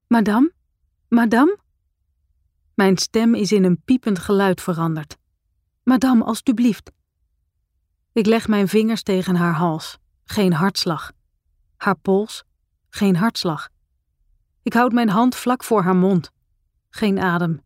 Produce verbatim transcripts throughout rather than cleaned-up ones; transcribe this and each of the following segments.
Madame? Madame? Mijn stem is in een piepend geluid veranderd. Madame, alstublieft. Ik leg mijn vingers tegen haar hals. Geen hartslag. Haar pols. Geen hartslag. Ik houd mijn hand vlak voor haar mond. Geen adem.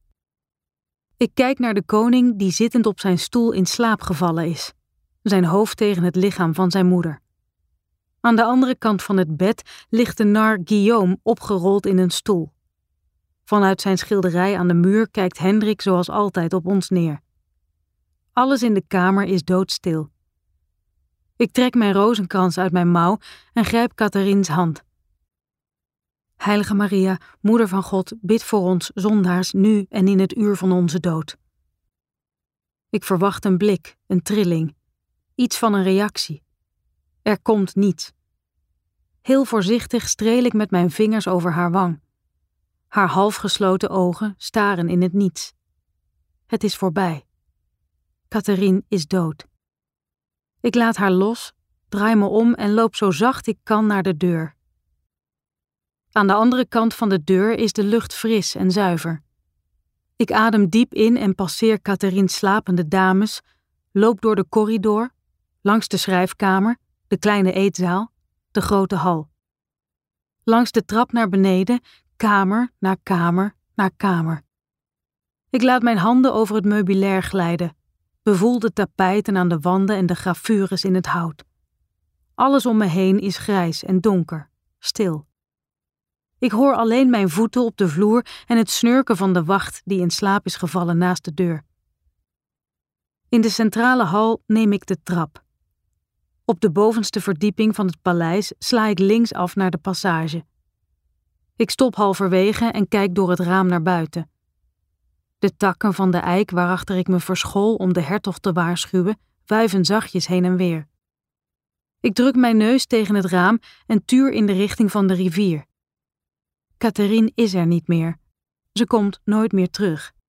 Ik kijk naar de koning die zittend op zijn stoel in slaap gevallen is. Zijn hoofd tegen het lichaam van zijn moeder. Aan de andere kant van het bed ligt de nar Guillaume opgerold in een stoel. Vanuit zijn schilderij aan de muur kijkt Hendrik zoals altijd op ons neer. Alles in de kamer is doodstil. Ik trek mijn rozenkrans uit mijn mouw en grijp Catharines hand. Heilige Maria, Moeder van God, bid voor ons zondaars nu en in het uur van onze dood. Ik verwacht een blik, een trilling, iets van een reactie. Er komt niets. Heel voorzichtig streel ik met mijn vingers over haar wang. Haar halfgesloten ogen staren in het niets. Het is voorbij. Catharine is dood. Ik laat haar los, draai me om en loop zo zacht ik kan naar de deur. Aan de andere kant van de deur is de lucht fris en zuiver. Ik adem diep in en passeer Catharines slapende dames, loop door de corridor, langs de schrijfkamer, de kleine eetzaal, de grote hal. Langs de trap naar beneden, kamer na kamer na kamer. Ik laat mijn handen over het meubilair glijden, bevoel de tapijten aan de wanden en de gravures in het hout. Alles om me heen is grijs en donker, stil. Ik hoor alleen mijn voeten op de vloer en het snurken van de wacht die in slaap is gevallen naast de deur. In de centrale hal neem ik de trap. Op de bovenste verdieping van het paleis sla ik linksaf naar de passage. Ik stop halverwege en kijk door het raam naar buiten. De takken van de eik waarachter ik me verschool om de hertog te waarschuwen, wuiven zachtjes heen en weer. Ik druk mijn neus tegen het raam en tuur in de richting van de rivier. Catharine is er niet meer. Ze komt nooit meer terug.